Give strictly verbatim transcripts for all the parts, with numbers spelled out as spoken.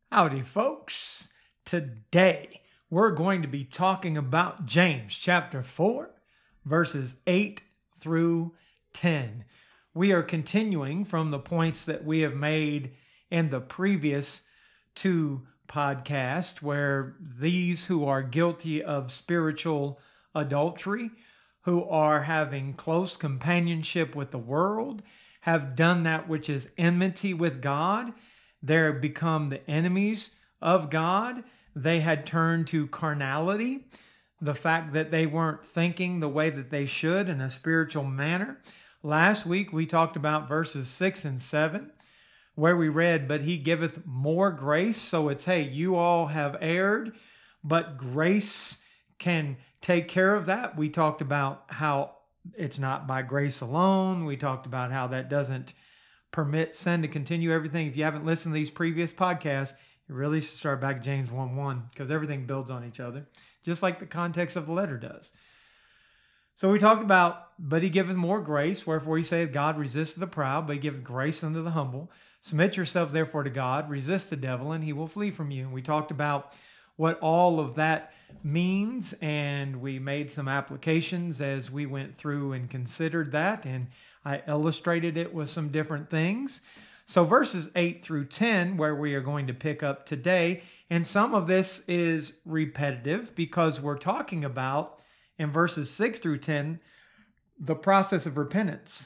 Howdy, folks. Today, we're going to be talking about James chapter four, verses eight through ten. We are continuing from the points that we have made in the previous two podcasts, where these who are guilty of spiritual adultery, who are having close companionship with the world, have done that which is enmity with God. They're become the enemies of God. They had turned to carnality, the fact that they weren't thinking the way that they should in a spiritual manner. Last week, we talked about verses six and seven, where we read, but he giveth more grace. So it's, hey, you all have erred, but grace can take care of that. We talked about how it's not by grace alone. We talked about how that doesn't permit sin to continue everything. If you haven't listened to these previous podcasts, you really should start back at James one one, because everything builds on each other, just like the context of the letter does. So we talked about, but he giveth more grace, wherefore he saith, God resisteth the proud, but he giveth grace unto the humble. Submit yourselves therefore to God, resist the devil, and he will flee from you. And we talked about what all of that means, and we made some applications as we went through and considered that, and I illustrated it with some different things. So verses eight through ten, where we are going to pick up today, and some of this is repetitive because we're talking about, in verses six through ten, the process of repentance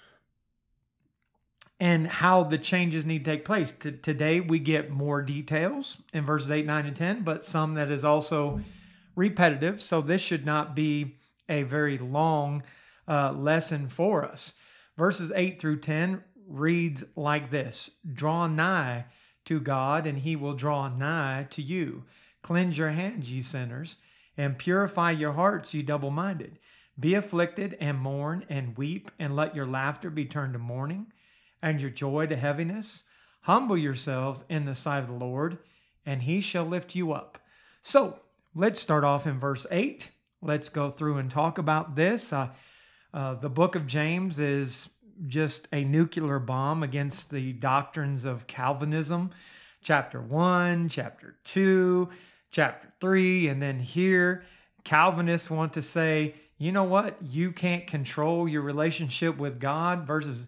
and how the changes need to take place. T- today we get more details in verses eight, nine, and ten, but some that is also repetitive. So this should not be a very long uh, lesson for us. Verses eight through ten reads like this: Draw nigh to God, and he will draw nigh to you. Cleanse your hands, ye sinners, and purify your hearts, ye double-minded. Be afflicted, and mourn, and weep, and let your laughter be turned to mourning, and your joy to heaviness. Humble yourselves in the sight of the Lord, and he shall lift you up. So, let's start off in verse eight. Let's go through and talk about this. Uh, uh, the book of James is just a nuclear bomb against the doctrines of Calvinism. Chapter one, chapter two, chapter three, and then here, Calvinists want to say, you know what? You can't control your relationship with God. Verses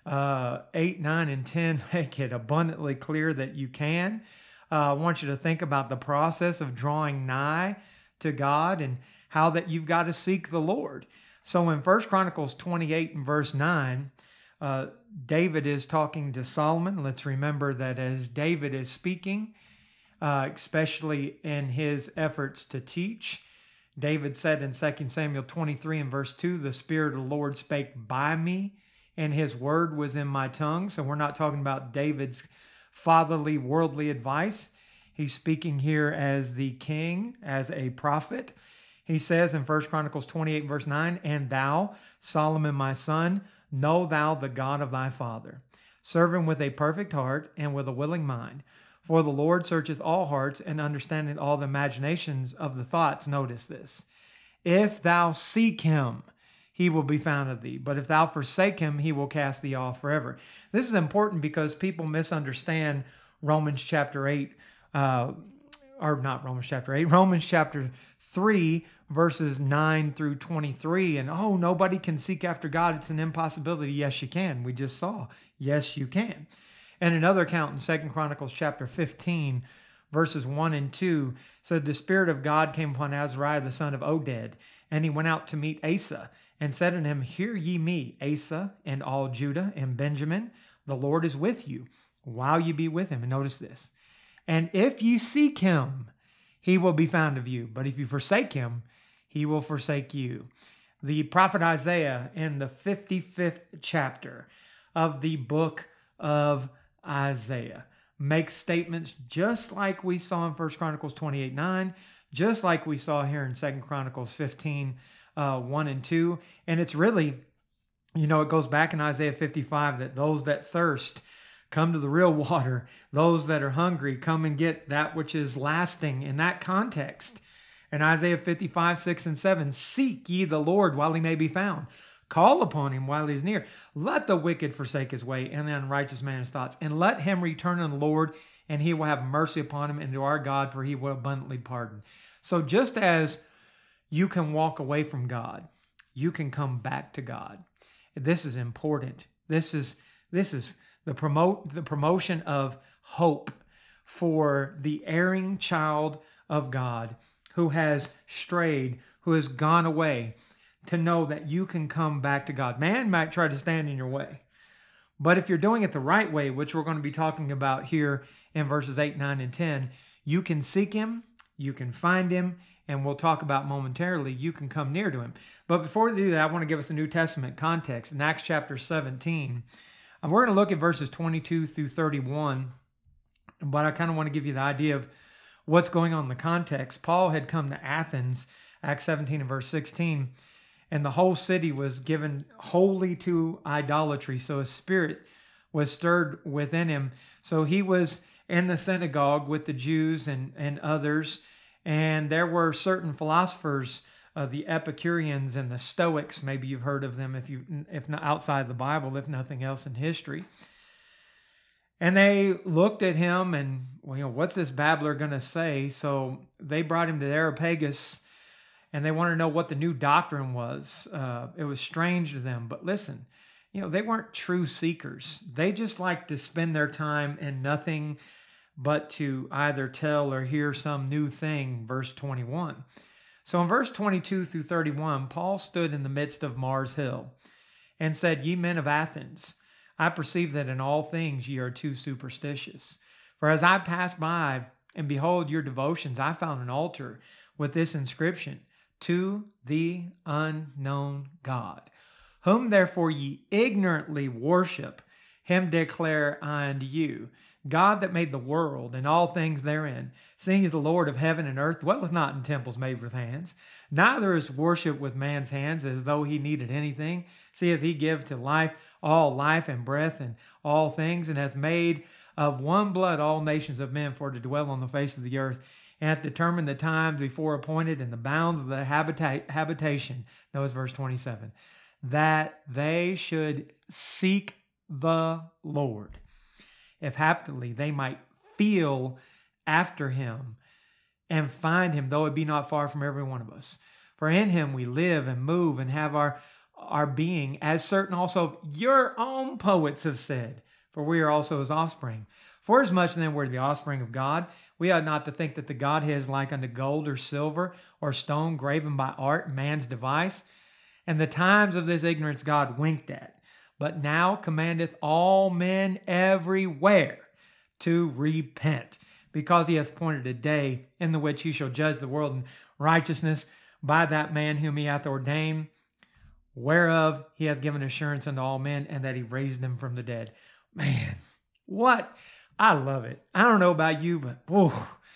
uh, eight, nine, and ten make it abundantly clear that you can. Uh, I want you to think about the process of drawing nigh to God and how that you've got to seek the Lord. So in First Chronicles twenty-eight and verse nine, uh, David is talking to Solomon. Let's remember that as David is speaking, uh, especially in his efforts to teach, David said in Second Samuel twenty-three and verse two, the Spirit of the Lord spake by me, and his word was in my tongue. So we're not talking about David's fatherly, worldly advice. He's speaking here as the king, as a prophet. He says in First Chronicles twenty-eight, verse nine, And thou, Solomon my son, know thou the God of thy father. Serve him with a perfect heart and with a willing mind. For the Lord searcheth all hearts, and understandeth all the imaginations of the thoughts. Notice this. If thou seek him, he will be found of thee. But if thou forsake him, he will cast thee off forever. This is important because people misunderstand Romans chapter eight, uh, or not Romans chapter eight, Romans chapter three, verses nine through twenty-three. And, oh, nobody can seek after God. It's an impossibility. Yes, you can. We just saw. Yes, you can. And another account in Second Chronicles chapter fifteen, verses one and two, said, The Spirit of God came upon Azariah, the son of Oded, and he went out to meet Asa, and said unto him, Hear ye me, Asa, and all Judah and Benjamin, the Lord is with you, while ye be with him. And notice this. And if ye seek him, he will be found of you. But if you forsake him, he will forsake you. The prophet Isaiah in the fifty-fifth chapter of the book of Isaiah makes statements just like we saw in First Chronicles twenty-eight nine, just like we saw here in Second Chronicles fifteen, uh, one and two. And it's really, you know, it goes back in Isaiah fifty-five that those that thirst come to the real water. Those that are hungry come and get that which is lasting in that context. In Isaiah fifty-five, six and seven, Seek ye the Lord while he may be found. Call upon him while he is near. Let the wicked forsake his way, and the unrighteous man his thoughts, and let him return unto the Lord, and he will have mercy upon him, and to our God, for he will abundantly pardon. So just as you can walk away from God, you can come back to God. This is important. This is this is the promote the promotion of hope for the erring child of God who has strayed, who has gone away, to know that you can come back to God. Man might try to stand in your way, but if you're doing it the right way, which we're going to be talking about here in verses eight, nine, and ten, you can seek him, you can find him, and we'll talk about momentarily, you can come near to him. But before we do that, I want to give us a New Testament context. In Acts chapter seventeen, and we're going to look at verses twenty-two through thirty-one, but I kind of want to give you the idea of what's going on in the context. Paul had come to Athens, Acts seventeen and verse sixteen, and the whole city was given wholly to idolatry. So his spirit was stirred within him. So he was in the synagogue with the Jews and, and others, and there were certain philosophers, uh, the Epicureans and the Stoics. Maybe you've heard of them, if you, if not outside the Bible, if nothing else in history. And they looked at him and, well, you know, what's this babbler going to say? So they brought him to the Areopagus, and they wanted to know what the new doctrine was. Uh, it was strange to them. But listen, you know, they weren't true seekers. They just liked to spend their time in nothing but to either tell or hear some new thing, verse twenty-one. So in verse twenty-two through thirty-one, Paul stood in the midst of Mars Hill and said, Ye men of Athens, I perceive that in all things ye are too superstitious. For as I passed by, and behold your devotions, I found an altar with this inscription, To the unknown God. Whom therefore ye ignorantly worship, him declare I unto you. God that made the world and all things therein, seeing is the Lord of heaven and earth, dwelleth not in temples made with hands, neither is worship with man's hands, as though he needed anything. Seeth he give to life all life and breath and all things, and hath made of one blood all nations of men for to dwell on the face of the earth, and hath determined the times before appointed and the bounds of the habita- habitation. Notice verse twenty-seven. That they should seek the Lord, if haply they might feel after him and find him, though it be not far from every one of us. For in him we live and move and have our, our being, as certain also of your own poets have said, for we are also his offspring. For as much then we're the offspring of God, we ought not to think that the Godhead is like unto gold or silver or stone graven by art, man's device. And the times of this ignorance God winked at, but now commandeth all men everywhere to repent, because he hath appointed a day in the which he shall judge the world in righteousness by that man whom he hath ordained, whereof he hath given assurance unto all men, and that he raised him from the dead. Man, what? I love it. I don't know about you, but whew,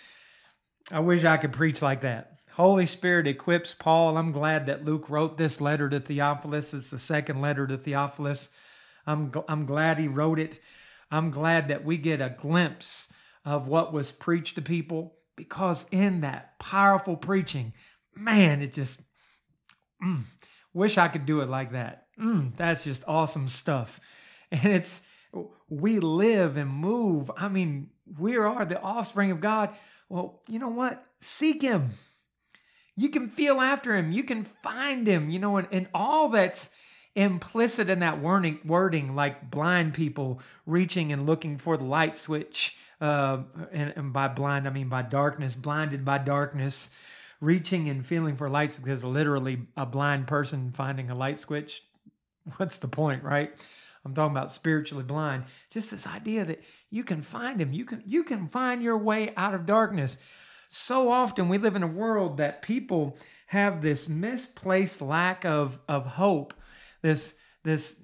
I wish I could preach like that. Holy Spirit equips Paul. I'm glad that Luke wrote this letter to Theophilus. It's the second letter to Theophilus. I'm, I'm glad he wrote it. I'm glad that we get a glimpse of what was preached to people, because in that powerful preaching, man, it just, mm, wish I could do it like that. Mm, that's just awesome stuff. And it's, we live and move. I mean, we are the offspring of God. Well, you know what? Seek him. You can feel after him. You can find him, you know, and, and all that's implicit in that wording, wording, like blind people reaching and looking for the light switch. Uh, and, and by blind, I mean by darkness, blinded by darkness, reaching and feeling for lights, because literally a blind person finding a light switch, what's the point, right? I'm talking about spiritually blind. Just this idea that you can find him. You can, you can find your way out of darkness. So often we live in a world that people have this misplaced lack of, of hope, this, this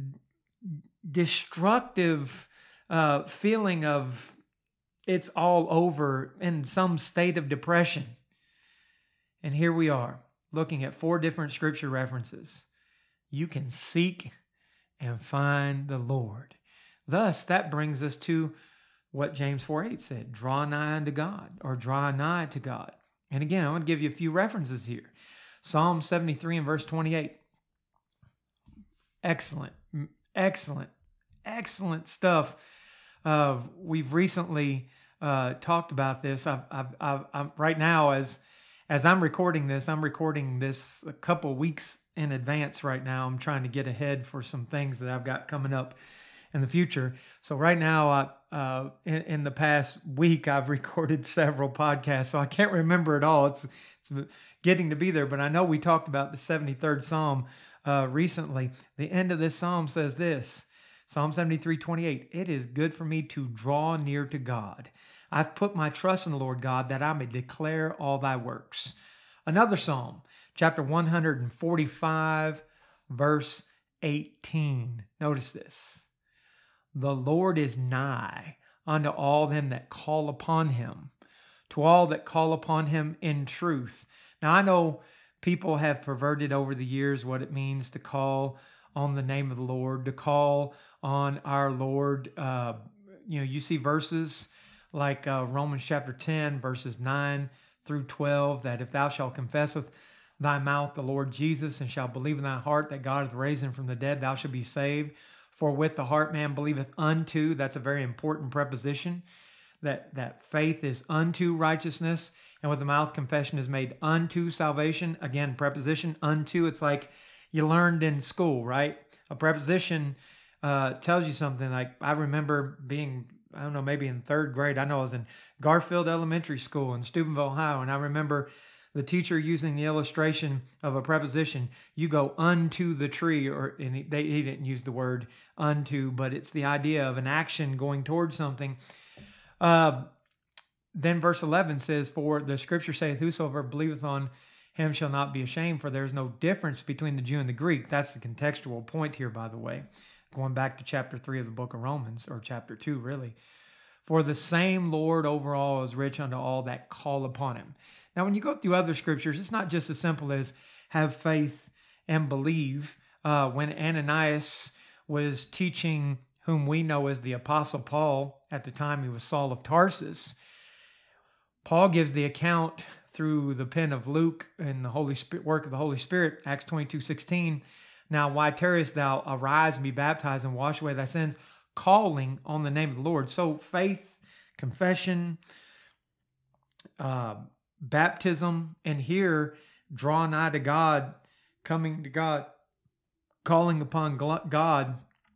destructive uh, feeling of it's all over, in some state of depression. And here we are looking at four different scripture references. You can seek and find the Lord. Thus, that brings us to what James four eight said, draw nigh unto God, or draw nigh to God. And again, I'm going to give you a few references here. Psalm seventy-three and verse twenty-eight. Excellent, excellent, excellent stuff. Uh, we've recently uh, talked about this. I've, I've, I've, I'm right now as as I'm recording this, I'm recording this a couple weeks in advance right now. I'm trying to get ahead for some things that I've got coming up in the future. So right now, I, uh, in, in the past week, I've recorded several podcasts, so I can't remember it all. It's, it's getting to be there, but I know we talked about the seventy-third Psalm uh, recently. The end of this Psalm says this, Psalm seventy-three twenty-eight, it is good for me to draw near to God. I've put my trust in the Lord God that I may declare all thy works. Another Psalm, chapter one forty-five, verse eighteen. Notice this. The Lord is nigh unto all them that call upon him, to all that call upon him in truth. Now, I know people have perverted over the years what it means to call on the name of the Lord, to call on our Lord. Uh, you know, you see verses like uh, Romans chapter ten, verses nine through twelve, that if thou shalt confess with thy mouth the Lord Jesus, and shalt believe in thy heart that God hath raised him from the dead, thou shalt be saved. For with the heart man believeth unto, that's a very important preposition, that, that faith is unto righteousness, and with the mouth confession is made unto salvation. Again, preposition unto, it's like you learned in school, right? A preposition uh, tells you something. Like I remember being, I don't know, maybe in third grade. I know I was in Garfield Elementary School in Steubenville, Ohio, and I remember the teacher using the illustration of a preposition. You go unto the tree, or and he, they, he didn't use the word unto, but it's the idea of an action going towards something. Uh, then verse eleven says, for the scripture saith, whosoever believeth on him shall not be ashamed, for there is no difference between the Jew and the Greek. That's the contextual point here, by the way. Going back to chapter three of the book of Romans, or chapter two, really. For the same Lord over all is rich unto all that call upon him. Now, when you go through other scriptures, it's not just as simple as have faith and believe. Uh, when Ananias was teaching whom we know as the Apostle Paul, at the time he was Saul of Tarsus, Paul gives the account through the pen of Luke and the Holy Spirit, work of the Holy Spirit, Acts twenty-two sixteen. Now, why tarriest thou? Arise and be baptized and wash away thy sins, calling on the name of the Lord. So faith, confession, uh, baptism, and here, draw nigh to God, coming to God, calling upon God,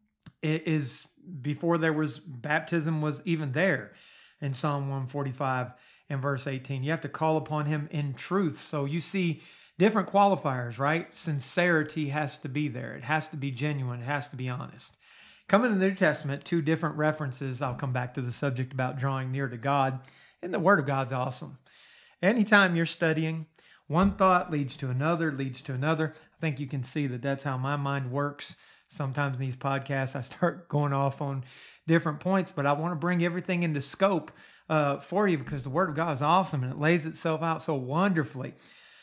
is before there was baptism was even there in Psalm one forty-five and verse eighteen. You have to call upon him in truth. So you see different qualifiers, right? Sincerity has to be there. It has to be genuine. It has to be honest. Coming in the New Testament, two different references. I'll come back to the subject about drawing near to God. And the Word of God's awesome. Anytime you're studying, one thought leads to another, leads to another. I think you can see that that's how my mind works. Sometimes in these podcasts, I start going off on different points, but I want to bring everything into scope uh, for you because the Word of God is awesome and it lays itself out so wonderfully.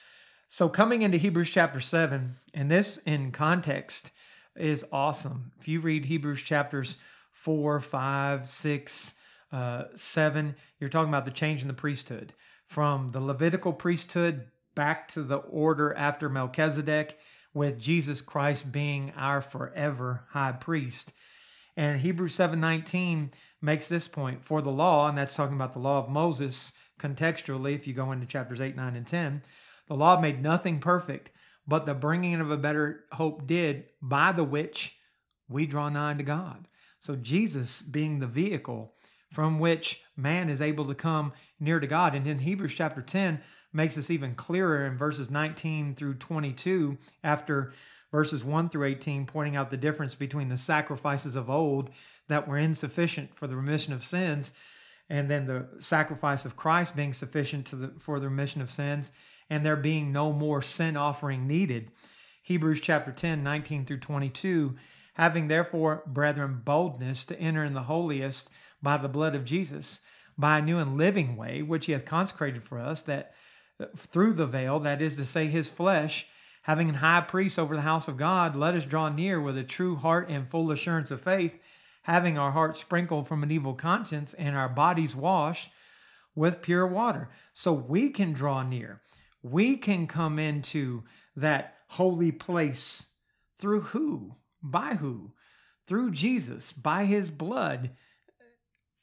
So coming into Hebrews chapter seven, and this in context is awesome. If you read Hebrews chapters four, five, six, uh, seven, you're talking about the change in the priesthood from the Levitical priesthood back to the order after Melchizedek, with Jesus Christ being our forever high priest. And Hebrews seven nineteen makes this point. For the law, and that's talking about the law of Moses contextually, if you go into chapters eight, nine, and ten, the law made nothing perfect, but the bringing of a better hope did, by the which we draw nigh to God. So Jesus being the vehicle from which man is able to come near to God. And in Hebrews chapter ten makes this even clearer in verses nineteen through twenty-two, after verses one through eighteen, pointing out the difference between the sacrifices of old that were insufficient for the remission of sins, and then the sacrifice of Christ being sufficient to the, for the remission of sins, and there being no more sin offering needed. Hebrews chapter ten, nineteen through twenty-two, having therefore, brethren, boldness to enter in the holiest by the blood of Jesus, by a new and living way, which he hath consecrated for us, that through the veil, that is to say, his flesh, having an high priest over the house of God, let us draw near with a true heart and full assurance of faith, having our hearts sprinkled from an evil conscience and our bodies washed with pure water. So we can draw near. We can come into that holy place through who? By who? Through Jesus, by his blood.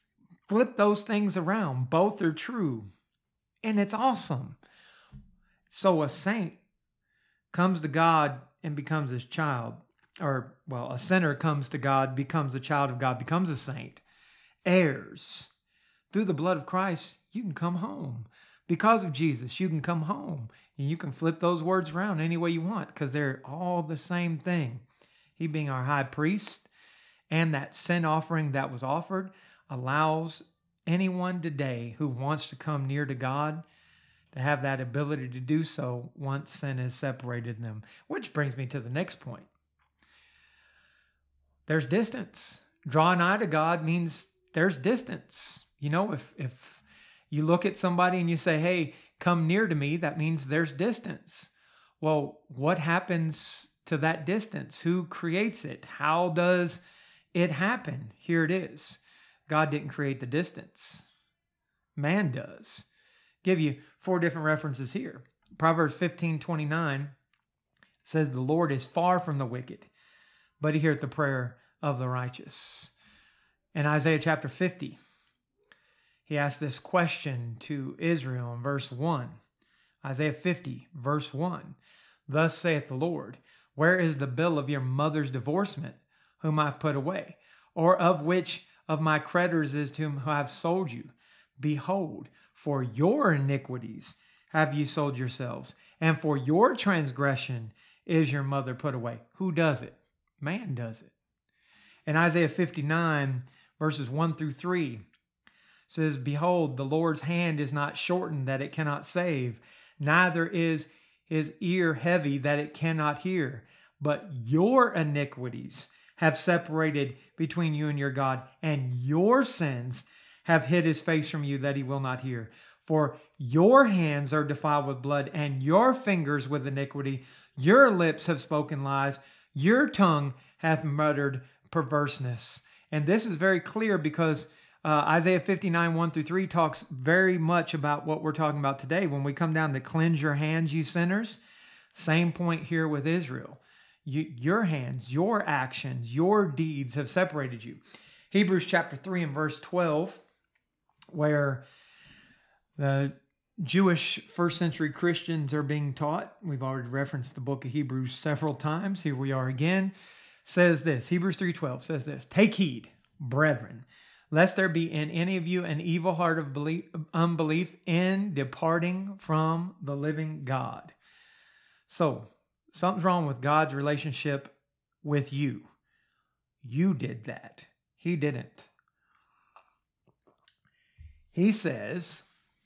Flip those things around. Both are true. And it's awesome. So a saint comes to God and becomes his child. Or, well, a sinner comes to God, becomes a child of God, becomes a saint. Heirs. Through the blood of Christ, you can come home. Because of Jesus, you can come home. And you can flip those words around any way you want because they're all the same thing. He being our high priest and that sin offering that was offered allows anyone today who wants to come near to God to have that ability to do so once sin has separated them. Which brings me to the next point. There's distance. Draw nigh to God means there's distance. You know, if if you look at somebody and you say, hey, come near to me, that means there's distance. Well, what happens to that distance? Who creates it? How does it happen? Here it is. God didn't create the distance. Man does. Give you four different references here. Proverbs fifteen twenty-nine says, the Lord is far from the wicked, but he heareth the prayer of the righteous. In Isaiah chapter fifty, he asked this question to Israel in verse one. Isaiah fifty, verse one. Thus saith the Lord, where is the bill of your mother's divorcement, whom I've put away? Or of which of my creditors is to whom I have sold you? Behold, for your iniquities have you sold yourselves, and for your transgression is your mother put away. Who does it? Man does it. In Isaiah fifty-nine, verses one through three, says, behold, the Lord's hand is not shortened that it cannot save, neither is his ear heavy that it cannot hear. But your iniquities have separated between you and your God, and your sins have hid his face from you that he will not hear. For your hands are defiled with blood, and your fingers with iniquity. Your lips have spoken lies. Your tongue hath muttered perverseness. And this is very clear because uh, Isaiah fifty-nine, one through three talks very much about what we're talking about today. When we come down to cleanse your hands, you sinners, same point here with Israel. You, your hands, your actions, your deeds have separated you. Hebrews chapter three and verse twelve, where the Jewish first century Christians are being taught. We've already referenced the book of Hebrews several times. Here we are again. Says this, Hebrews three twelve says this, take heed, brethren, lest there be in any of you an evil heart of belief, unbelief in departing from the living God. So, something's wrong with God's relationship with you. You did that. He didn't. He says,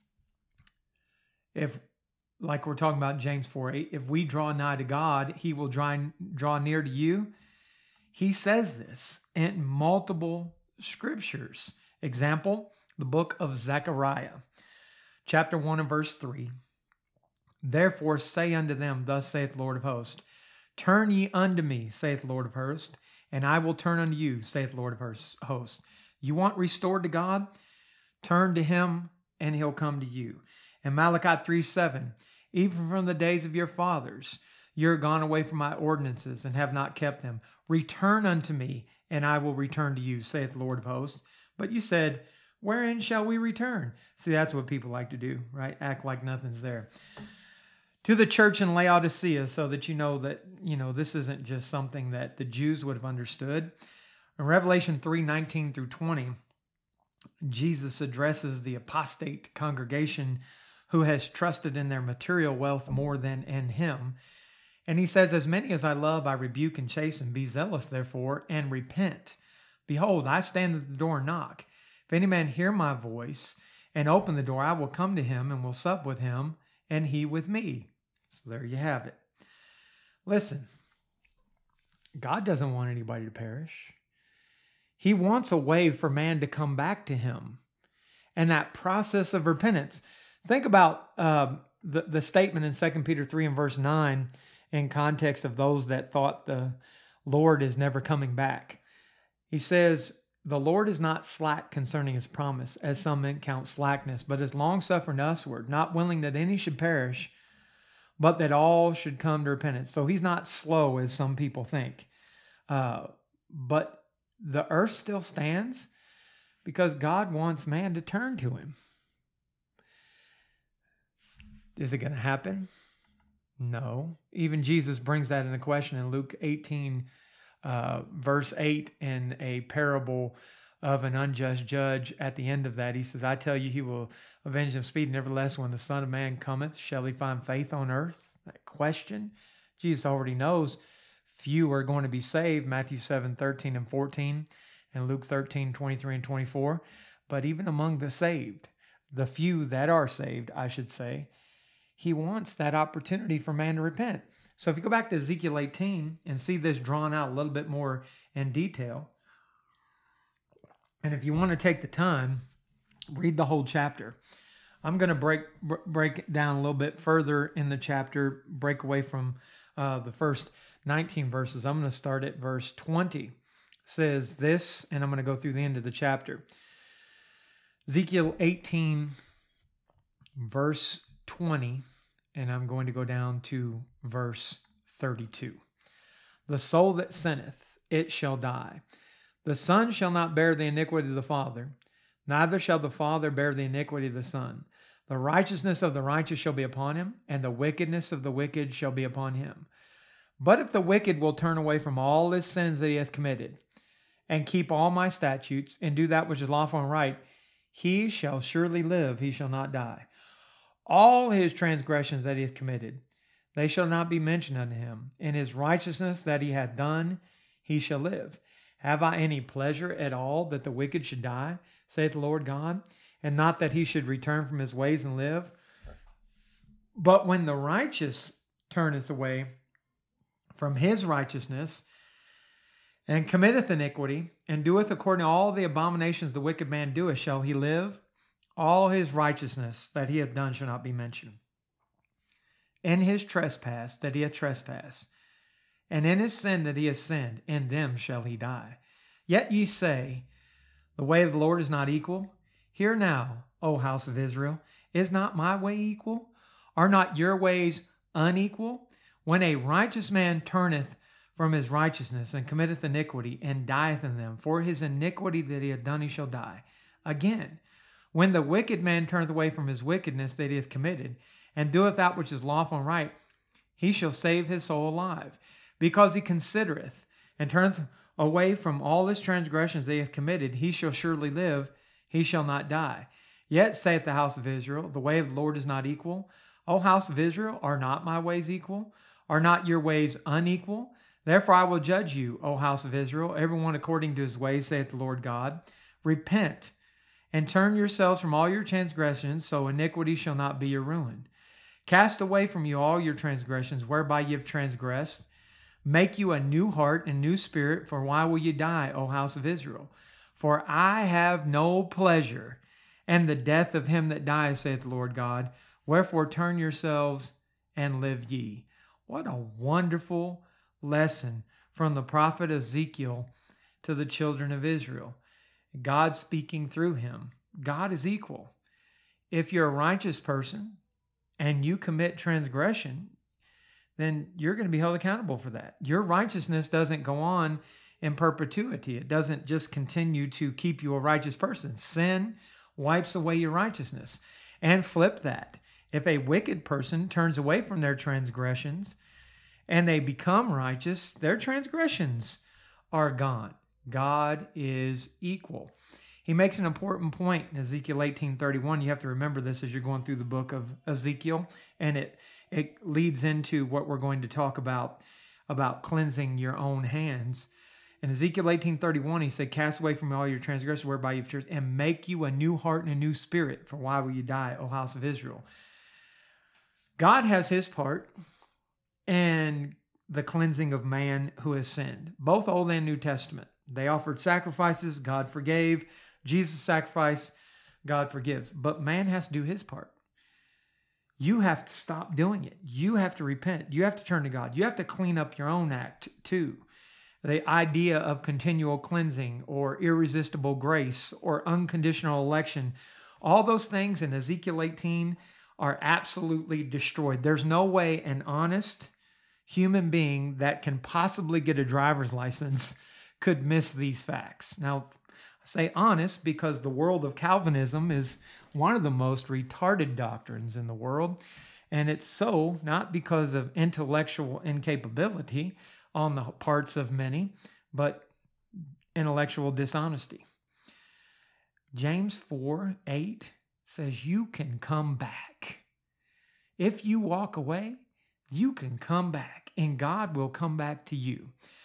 if, like we're talking about James four eight, if we draw nigh to God, he will draw, draw near to you. He says this in multiple scriptures. Example, the book of Zechariah, chapter one and verse three. Therefore say unto them, thus saith the Lord of hosts, turn ye unto me, saith the Lord of hosts, and I will turn unto you, saith the Lord of hosts. You want restored to God? Turn to him, and he'll come to you. And Malachi three seven, even from the days of your fathers, you're gone away from my ordinances and have not kept them. Return unto me, and I will return to you, saith the Lord of hosts. But you said, wherein shall we return? See, that's what people like to do, right? Act like nothing's there. To the church in Laodicea, so that you know that, you know, this isn't just something that the Jews would have understood. In Revelation three nineteen through twenty, Jesus addresses the apostate congregation who has trusted in their material wealth more than in him. And he says, as many as I love, I rebuke and chasten. Be zealous, therefore, and repent. Behold, I stand at the door and knock. If any man hear my voice and open the door, I will come to him and will sup with him, and he with me. So there you have it. Listen, God doesn't want anybody to perish. He wants a way for man to come back to him. And that process of repentance. Think about uh, the, the statement in Second Peter three and verse nine in context of those that thought the Lord is never coming back. He says, the Lord is not slack concerning his promise, as some men count slackness, but is long-suffering to usward, not willing that any should perish, but that all should come to repentance. So he's not slow, as some people think. Uh, but the earth still stands. Because God wants man to turn to him. Is it going to happen? No. Even Jesus brings that into question in Luke eighteen, uh, verse eight, in a parable of an unjust judge. At the end of that, he says, I tell you, he will avenge them speed. Nevertheless, when the Son of Man cometh, shall he find faith on earth? That question. Jesus already knows few are going to be saved. Matthew seven, thirteen and fourteen, and Luke thirteen, twenty-three and twenty-four. But even among the saved, the few that are saved, I should say, he wants that opportunity for man to repent. So if you go back to Ezekiel eighteen and see this drawn out a little bit more in detail, and if you want to take the time, read the whole chapter. I'm going to break break it down a little bit further in the chapter, break away from uh, the first nineteen verses. I'm going to start at verse twenty. It says this, and I'm going to go through the end of the chapter. Ezekiel eighteen, verse twenty, and I'm going to go down to verse thirty-two. The soul that sinneth, it shall die. The son shall not bear the iniquity of the father, neither shall the father bear the iniquity of the son. The righteousness of the righteous shall be upon him, and the wickedness of the wicked shall be upon him. But if the wicked will turn away from all his sins that he hath committed, and keep all my statutes, and do that which is lawful and right, he shall surely live, he shall not die. All his transgressions that he hath committed, they shall not be mentioned unto him. In his righteousness that he hath done, he shall live. Have I any pleasure at all that the wicked should die, saith the Lord God, and not that he should return from his ways and live? But when the righteous turneth away from his righteousness, and committeth iniquity, and doeth according to all the abominations the wicked man doeth, shall he live? All his righteousness that he hath done shall not be mentioned. In his trespass that he hath trespassed, and in his sin that he hath sinned, in them shall he die. Yet ye say, the way of the Lord is not equal. Hear now, O house of Israel, is not my way equal? Are not your ways unequal? When a righteous man turneth from his righteousness, and committeth iniquity, and dieth in them, for his iniquity that he hath done he shall die. Again, when the wicked man turneth away from his wickedness that he hath committed, and doeth that which is lawful and right, he shall save his soul alive, because he considereth, and turneth away from all his transgressions that he hath committed, he shall surely live, he shall not die. Yet saith the house of Israel, the way of the Lord is not equal. O house of Israel, are not my ways equal? Are not your ways unequal? Therefore I will judge you, O house of Israel, everyone according to his ways, saith the Lord God. Repent, and turn yourselves from all your transgressions, so iniquity shall not be your ruin. Cast away from you all your transgressions, whereby ye have transgressed. Make you a new heart and new spirit, for why will you die, O house of Israel? For I have no pleasure in the death of him that dieth, saith the Lord God. Wherefore turn yourselves and live ye. What a wonderful lesson from the prophet Ezekiel to the children of Israel. God speaking through him. God is equal. If you're a righteous person and you commit transgression, then you're going to be held accountable for that. Your righteousness doesn't go on in perpetuity. It doesn't just continue to keep you a righteous person. Sin wipes away your righteousness. And flip that. If a wicked person turns away from their transgressions and they become righteous, their transgressions are gone. God is equal. He makes an important point in Ezekiel eighteen thirty-one. You have to remember this as you're going through the book of Ezekiel, and it it leads into what we're going to talk about, about cleansing your own hands. In Ezekiel eighteen thirty-one, he said, cast away from all your transgressions whereby you've turned, and make you a new heart and a new spirit, for why will you die, O house of Israel? God has his part in the cleansing of man who has sinned, both Old and New Testament. They offered sacrifices, God forgave. Jesus' sacrifice, God forgives. But man has to do his part. You have to stop doing it. You have to repent. You have to turn to God. You have to clean up your own act too. The idea of continual cleansing or irresistible grace or unconditional election, all those things in Ezekiel eighteen are absolutely destroyed. There's no way an honest human being that can possibly get a driver's license could miss these facts. Now, I say honest because the world of Calvinism is one of the most retarded doctrines in the world. And it's so not because of intellectual incapability on the parts of many, but intellectual dishonesty. James four eight says you can come back. If you walk away, you can come back, and God will come back to you.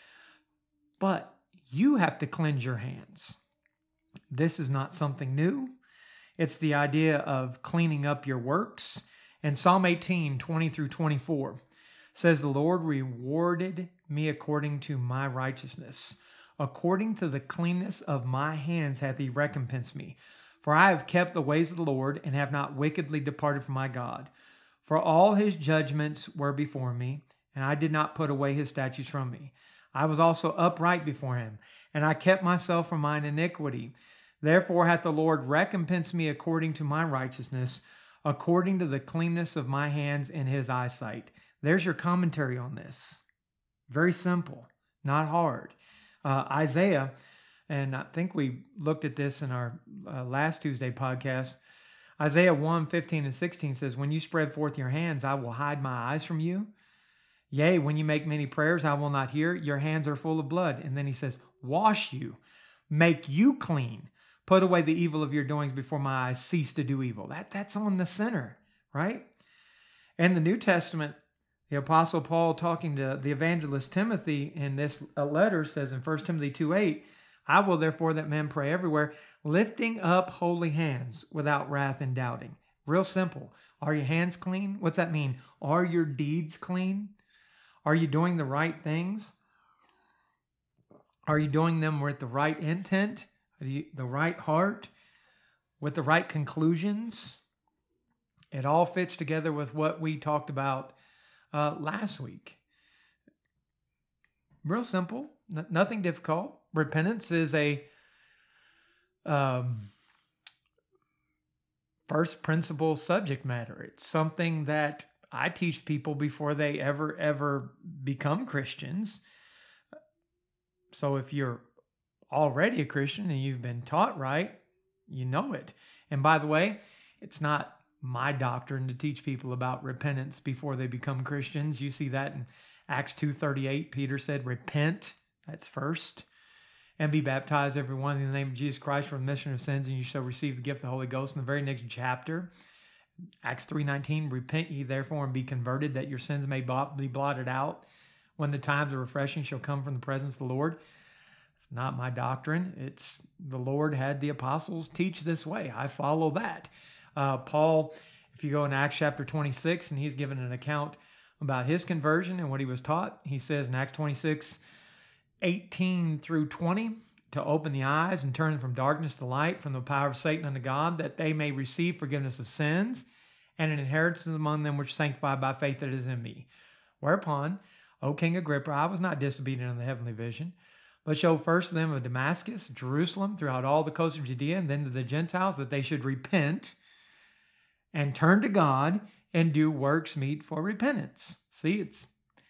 But you have to cleanse your hands. This is not something new. It's the idea of cleaning up your works. And Psalm eighteen, twenty through twenty-four says, the Lord rewarded me according to my righteousness. According to the cleanness of my hands hath he recompensed me. For I have kept the ways of the Lord, and have not wickedly departed from my God. For all his judgments were before me, and I did not put away his statutes from me. I was also upright before him, and I kept myself from mine iniquity. Therefore hath the Lord recompensed me according to my righteousness, according to the cleanness of my hands in his eyesight. There's your commentary on this. Very simple, not hard. Uh, Isaiah, and I think we looked at this in our uh, last Tuesday podcast. Isaiah one, fifteen and sixteen says, when you spread forth your hands, I will hide my eyes from you. Yea, when you make many prayers, I will not hear. Your hands are full of blood. And then he says, wash you, make you clean. Put away the evil of your doings before my eyes. Cease to do evil. That, that's on the sinner, right? In the New Testament, the Apostle Paul, talking to the evangelist Timothy in this letter, says in First Timothy two eight, I will therefore that men pray everywhere, lifting up holy hands without wrath and doubting. Real simple. Are your hands clean? What's that mean? Are your deeds clean? Are you doing the right things? Are you doing them with the right intent, the, the right heart, with the right conclusions? It all fits together with what we talked about uh, last week. Real simple, n- nothing difficult. Repentance is a um, first principle subject matter. It's something that I teach people before they ever, ever become Christians. So if you're already a Christian and you've been taught right, you know it. And by the way, it's not my doctrine to teach people about repentance before they become Christians. You see that in Acts two thirty-eight. Peter said, repent, that's first, and be baptized every one in the name of Jesus Christ for the remission of sins, and you shall receive the gift of the Holy Ghost. In the very next chapter, Acts three nineteen, repent ye therefore and be converted, that your sins may be blotted out when the times of refreshing shall come from the presence of the Lord. It's not my doctrine. It's the Lord had the apostles teach this way. I follow that. Uh, Paul, if you go in Acts chapter twenty-six, and he's given an account about his conversion and what he was taught, he says in Acts twenty-six, eighteen through twenty, to open the eyes and turn from darkness to light, from the power of Satan unto God, that they may receive forgiveness of sins and an inheritance among them which are sanctified by faith that is in me. Whereupon, O King Agrippa, I was not disobedient in the heavenly vision, but showed first to them of Damascus, Jerusalem, throughout all the coast of Judea, and then to the Gentiles, that they should repent and turn to God and do works meet for repentance. See, it's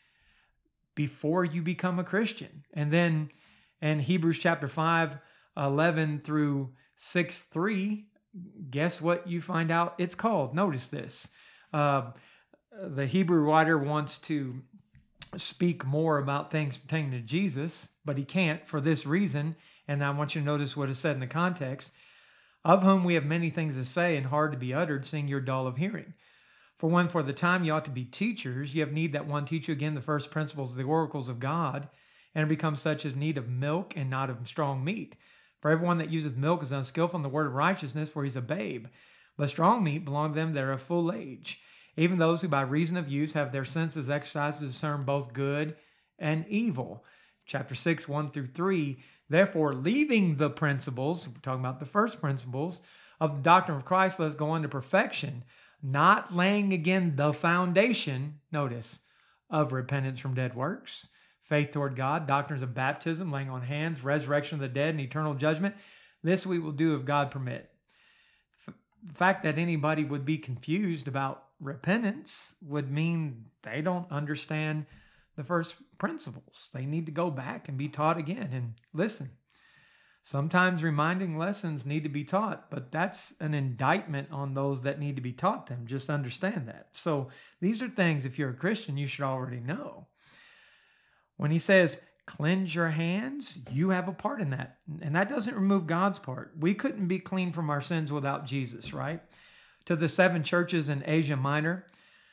before you become a Christian. And then in Hebrews chapter five, eleven through six three, guess what you find out it's called? Notice this. Uh, the Hebrew writer wants to speak more about things pertaining to Jesus, but he can't for this reason. And I want you to notice what is said in the context. Of whom we have many things to say and hard to be uttered, seeing you're dull of hearing. For when for the time you ought to be teachers, you have need that one teach you again the first principles of the oracles of God, and become such as need of milk and not of strong meat. For everyone that useth milk is unskillful in the word of righteousness, for he's a babe. But strong meat belong to them that are of full age, even those who by reason of use have their senses exercised to discern both good and evil. Chapter six, one through three, therefore, leaving the principles, we're talking about the first principles, of the doctrine of Christ, let's go on to perfection, not laying again the foundation, notice, of repentance from dead works, faith toward God, doctrines of baptism, laying on hands, resurrection of the dead, and eternal judgment. This we will do if God permit. The fact that anybody would be confused about repentance would mean they don't understand the first principles. They need to go back and be taught again. And listen, Sometimes reminding lessons need to be taught, but that's an indictment on those that need to be taught them. Just understand that. So these are things, if you're a Christian, you should already know. When he says, cleanse your hands, you have a part in that. And that doesn't remove God's part. We couldn't be clean from our sins without Jesus, right? To the seven churches in Asia Minor,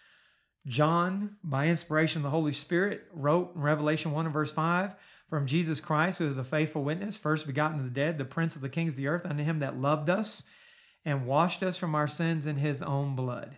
John, by inspiration of the Holy Spirit, wrote in Revelation one and verse five, from Jesus Christ, who is a faithful witness, first begotten of the dead, the prince of the kings of the earth, unto him that loved us and washed us from our sins in his own blood.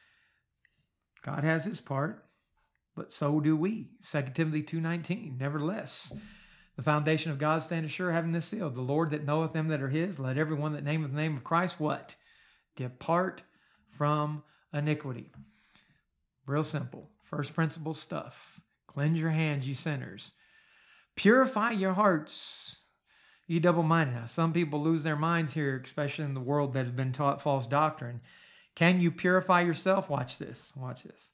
God has his part, but so do we. Second Timothy two nineteen, nevertheless, the foundation of God standeth sure, having this seal, the Lord that knoweth them that are his, let every one that nameth the name of Christ, what? Depart from iniquity. Real simple. First principle stuff. Cleanse your hands, ye sinners. Purify your hearts, ye double-minded. Now, some people lose their minds here, especially in the world that has been taught false doctrine. Can you purify yourself? Watch this. Watch this.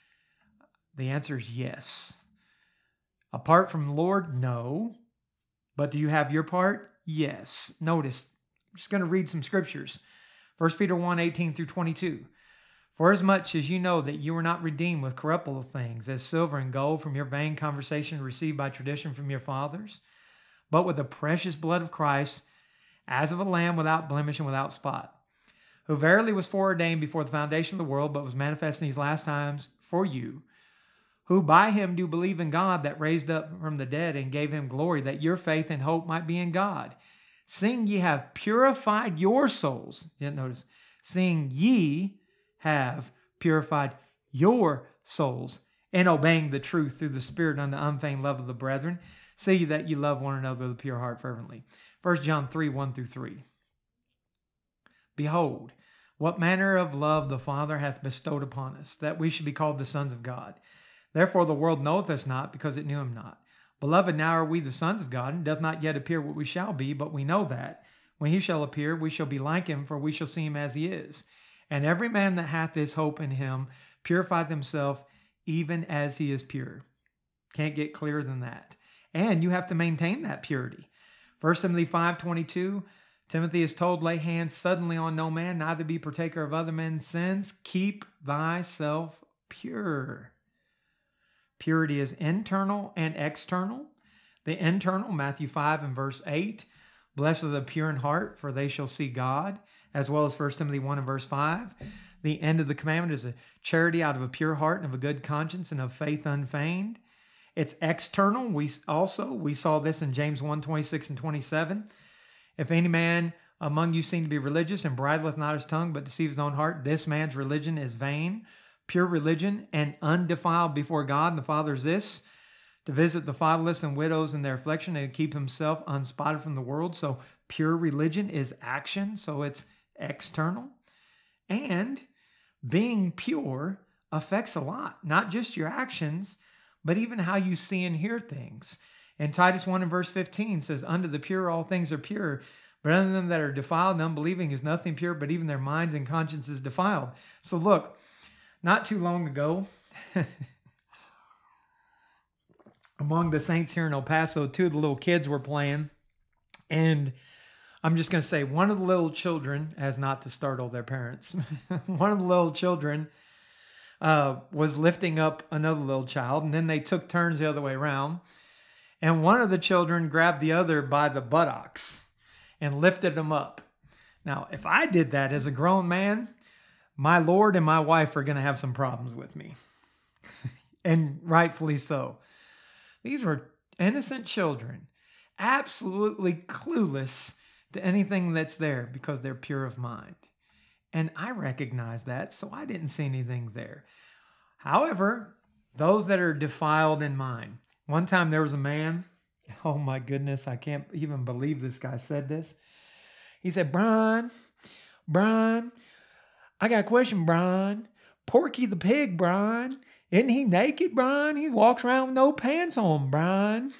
The answer is yes. Apart from the Lord, no. But do you have your part? Yes. Notice, I'm just going to read some scriptures. First Peter one, eighteen through twenty-two. For as much as you know that you were not redeemed with corruptible things, as silver and gold from your vain conversation received by tradition from your fathers, but with the precious blood of Christ, as of a lamb without blemish and without spot, who verily was foreordained before the foundation of the world, but was manifest in these last times for you, who by him do believe in God that raised up from the dead and gave him glory, that your faith and hope might be in God. Seeing ye have purified your souls, you didn't notice, seeing ye have purified your souls in obeying the truth through the Spirit unto unfeigned love of the brethren, see that you love one another with a pure heart fervently. First John three, one through three. Behold, what manner of love the Father hath bestowed upon us, that we should be called the sons of God. Therefore the world knoweth us not, because it knew him not. Beloved, now are we the sons of God, and doth not yet appear what we shall be, but we know that when he shall appear, we shall be like him, for we shall see him as he is. And every man that hath this hope in him purifieth himself even as he is pure. Can't get clearer than that. And you have to maintain that purity. First Timothy five twenty-two, Timothy is told, lay hands suddenly on no man, neither be partaker of other men's sins. Keep thyself pure. Purity is internal and external. The internal, Matthew five and verse eight, blessed are the pure in heart, for they shall see God, as well as First Timothy one and verse five. The end of the commandment is a charity out of a pure heart and of a good conscience and of faith unfeigned. It's external. We also, we saw this in James one, twenty-six and twenty-seven. If any man among you seem to be religious and bridleth not his tongue, but deceives his own heart, this man's religion is vain. Pure religion and undefiled before God and the Father is this, to visit the fatherless and widows in their affliction and keep himself unspotted from the world. So pure religion is action, so it's external. And being pure affects a lot, not just your actions, but even how you see and hear things. And Titus one and verse fifteen says, unto the pure all things are pure, but unto them that are defiled and unbelieving is nothing pure, but even their minds and consciences defiled. So look, not too long ago, among the saints here in El Paso, two of the little kids were playing, and I'm just going to say one of the little children, as not to startle their parents, one of the little children uh, was lifting up another little child, and then they took turns the other way around, and one of the children grabbed the other by the buttocks and lifted them up. Now, if I did that as a grown man, my Lord and my wife are going to have some problems with me, and rightfully so. These were innocent children, absolutely clueless to anything that's there because they're pure of mind. And I recognize that, so I didn't see anything there. However, those that are defiled in mind. One time there was a man, oh my goodness, I can't even believe this guy said this. He said, Brian, Brian, I got a question, Brian. Porky the pig, Brian. Isn't he naked, Brian? He walks around with no pants on, Brian.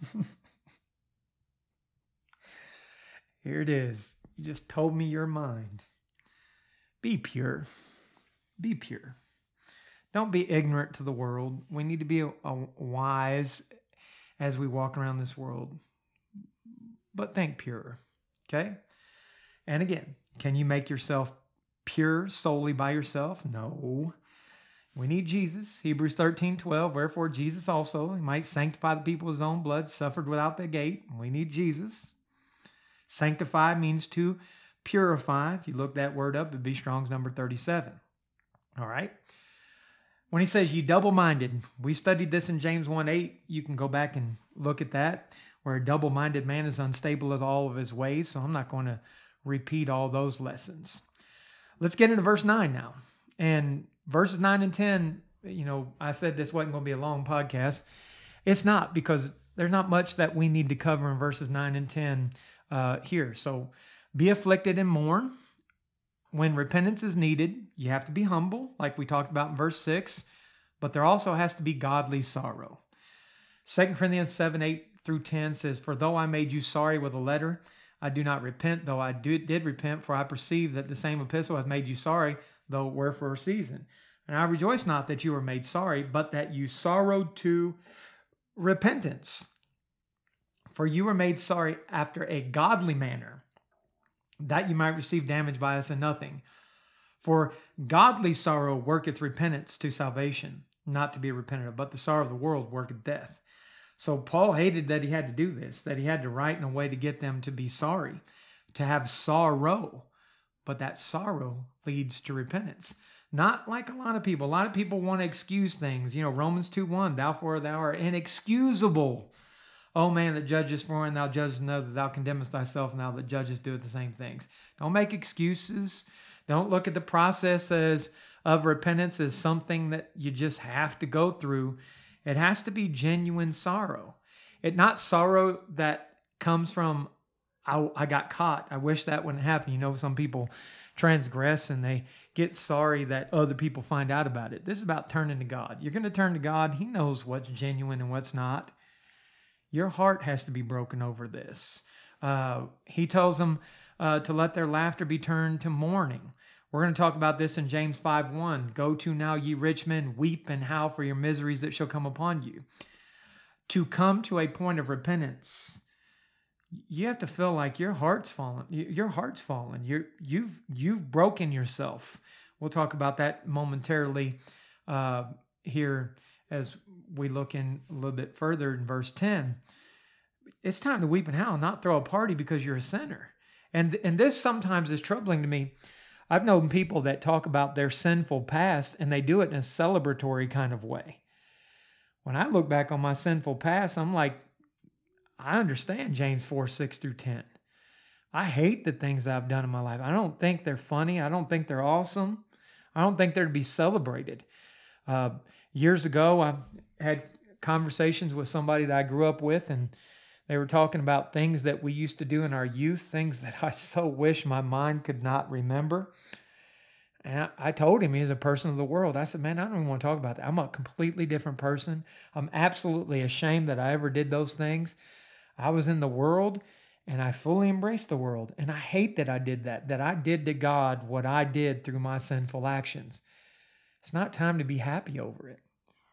Here it is. You just told me your mind. Be pure. Be pure. Don't be ignorant to the world. We need to be a, a wise as we walk around this world. but think pure. Okay? And again, can you make yourself pure solely by yourself? No. We need Jesus. Hebrews thirteen twelve. Wherefore Jesus also, he might sanctify the people with his own blood, suffered without the gate. We need Jesus. Sanctify means to purify. If you look that word up, it'd be Strong's number thirty-seven. All right. When he says you double-minded, we studied this in James one eight. You can go back and look at that, where a double-minded man is unstable in all of his ways. So I'm not going to repeat all those lessons. Let's get into verse nine now. And verses nine and ten, you know, I said this wasn't going to be a long podcast. It's not, because there's not much that we need to cover in verses nine and ten uh, here. So be afflicted and mourn. When repentance is needed, you have to be humble, like we talked about in verse six, but there also has to be godly sorrow. Second Corinthians seven, eight through ten says, For though I made you sorry with a letter, I do not repent, though I do, did repent, for I perceive that the same epistle hath made you sorry, though it were for a season. And I rejoice not that you were made sorry, but that you sorrowed to repentance. For you were made sorry after a godly manner, that you might receive damage by us in nothing. For godly sorrow worketh repentance to salvation, not to be repented of, but the sorrow of the world worketh death. So Paul hated that he had to do this, that he had to write in a way to get them to be sorry, to have sorrow. But that sorrow leads to repentance. Not like a lot of people. A lot of people want to excuse things. You know, Romans two one, thou for thou art inexcusable. O man that judgest for, and thou judgest another, thou condemnest thyself, and thou that judgest doeth the same things. Don't make excuses. Don't look at the process as of repentance as something that you just have to go through. It has to be genuine sorrow. It not sorrow that comes from, I, I got caught. I wish that wouldn't happen. You know, some people transgress and they get sorry that other people find out about it. This is about turning to God. You're going to turn to God. He knows what's genuine and what's not. Your heart has to be broken over this. Uh, he tells them uh, to let their laughter be turned to mourning. We're going to talk about this in James five one. Go to now, ye rich men, weep and howl for your miseries that shall come upon you. To come to a point of repentance, you have to feel like your heart's fallen. Your heart's fallen. You're, you've you've broken yourself. We'll talk about that momentarily uh, here as we look in a little bit further in verse ten. It's time to weep and howl, not throw a party because you're a sinner. And, and this sometimes is troubling to me. I've known people that talk about their sinful past and they do it in a celebratory kind of way. When I look back on my sinful past, I'm like, I understand James four, six through ten. I hate the things that I've done in my life. I don't think they're funny. I don't think they're awesome. I don't think they're to be celebrated. Uh, years ago, I had conversations with somebody that I grew up with, and they were talking about things that we used to do in our youth, things that I so wish my mind could not remember. And I, I told him, he's a person of the world. I said, man, I don't even want to talk about that. I'm a completely different person. I'm absolutely ashamed that I ever did those things. I was in the world, and I fully embraced the world. And I hate that I did that, that I did to God what I did through my sinful actions. It's not time to be happy over it.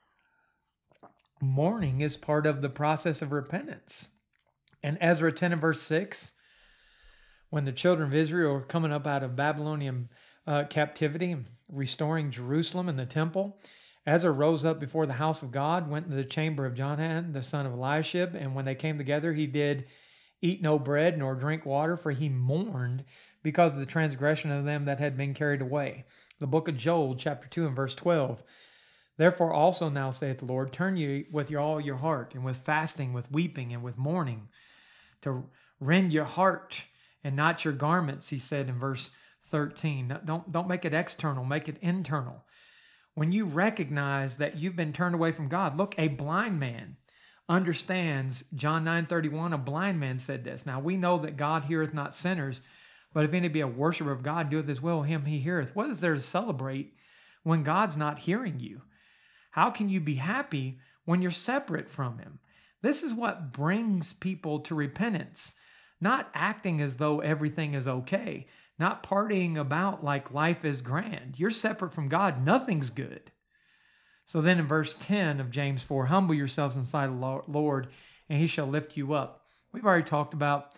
Mourning is part of the process of repentance. And Ezra ten and verse six, when the children of Israel were coming up out of Babylonian uh, captivity and restoring Jerusalem and the temple, Ezra rose up before the house of God, went into the chamber of Johanan, the son of Eliashib, and when they came together, he did eat no bread nor drink water, for he mourned because of the transgression of them that had been carried away. The book of Joel, chapter two and verse twelve. Therefore also now saith the Lord, turn you with your, all your heart, and with fasting, with weeping, and with mourning, to rend your heart and not your garments, he said in verse thirteen. Don't, don't make it external, make it internal. When you recognize that you've been turned away from God, look, a blind man understands John nine thirty-one. A blind man said this. Now we know that God heareth not sinners, but if any be a worshiper of God, doeth his will, him he heareth. What is there to celebrate when God's not hearing you? How can you be happy when you're separate from him? This is what brings people to repentance. Not acting as though everything is okay. Not partying about like life is grand. You're separate from God. Nothing's good. So then in verse ten of James four, humble yourselves in the sight of the Lord, and he shall lift you up. We've already talked about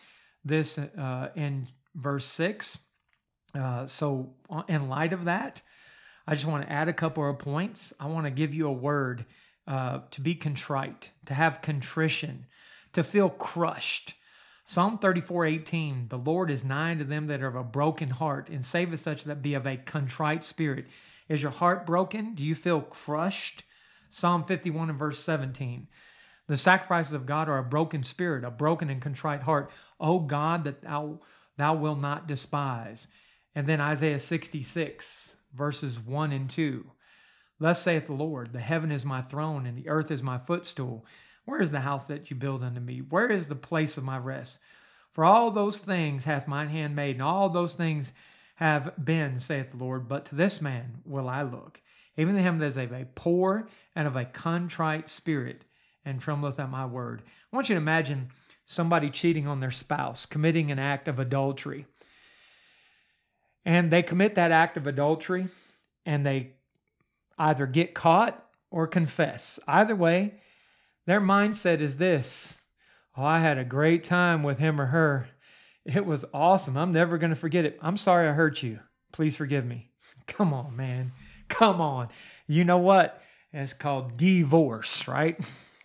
this uh, in verse six. Uh, so in light of that, I just want to add a couple of points. I want to give you a word uh, to be contrite, to have contrition, to feel crushed. Psalm thirty-four eighteen, the Lord is nigh to them that are of a broken heart, and saveth such that be of a contrite spirit. Is your heart broken? Do you feel crushed? Psalm fifty-one and verse seventeen, the sacrifices of God are a broken spirit, a broken and contrite heart. O God, that thou, thou wilt not despise. And then Isaiah sixty-six, verses one and two. Thus saith the Lord, the heaven is my throne, and the earth is my footstool. Where is the house that you build unto me? Where is the place of my rest? For all those things hath mine hand made, and all those things have been, saith the Lord. But to this man will I look, even to him that is of a poor and of a contrite spirit, and trembleth at my word. I want you to imagine somebody cheating on their spouse, committing an act of adultery. And they commit that act of adultery, and they either get caught or confess. Either way, their mindset is this: oh, I had a great time with him or her. It was awesome. I'm never going to forget it. I'm sorry I hurt you. Please forgive me. Come on, man. Come on. You know what? It's called divorce, right?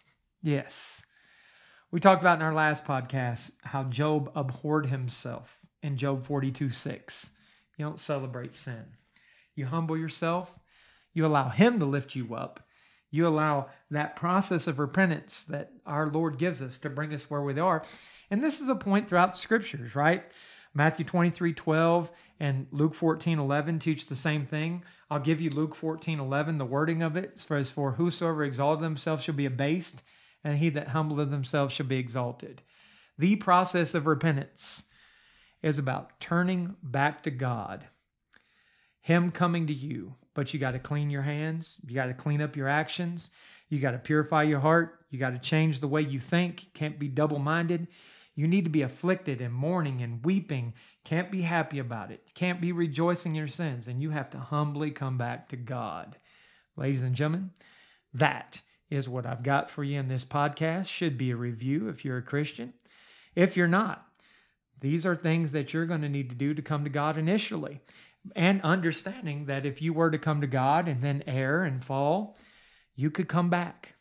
Yes. We talked about in our last podcast how Job abhorred himself in Job forty-two six. You don't celebrate sin. You humble yourself. You allow him to lift you up. You allow that process of repentance that our Lord gives us to bring us where we are. And this is a point throughout the scriptures, right? Matthew twenty-three twelve and Luke fourteen eleven teach the same thing. I'll give you Luke fourteen eleven, the wording of it. For as for whosoever exalted himself shall be abased, and he that humbleth himself shall be exalted. The process of repentance is about turning back to God, him coming to you. But you got to clean your hands. You got to clean up your actions. You got to purify your heart. You got to change the way you think. You can't be double-minded. You need to be afflicted and mourning and weeping. Can't be happy about it. Can't be rejoicing in your sins. And you have to humbly come back to God. Ladies and gentlemen, that is what I've got for you in this podcast. Should be a review if you're a Christian. If you're not, these are things that you're going to need to do to come to God initially. And understanding that if you were to come to God and then err and fall, you could come back.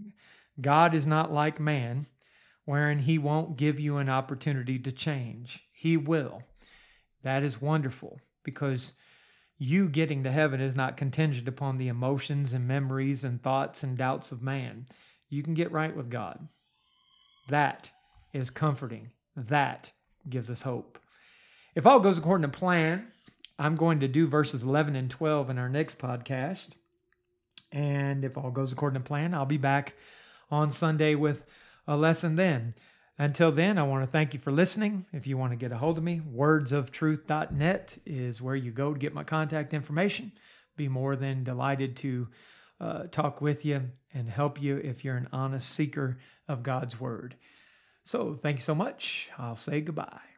God is not like man, wherein he won't give you an opportunity to change. He will. That is wonderful, because you getting to heaven is not contingent upon the emotions and memories and thoughts and doubts of man. You can get right with God. That is comforting. That gives us hope. If all goes according to plan, I'm going to do verses eleven and twelve in our next podcast. And if all goes according to plan, I'll be back on Sunday with a lesson then. Until then, I want to thank you for listening. If you want to get a hold of me, words of truth dot net is where you go to get my contact information. Be more than delighted to uh, talk with you and help you if you're an honest seeker of God's word. So thank you so much. I'll say goodbye.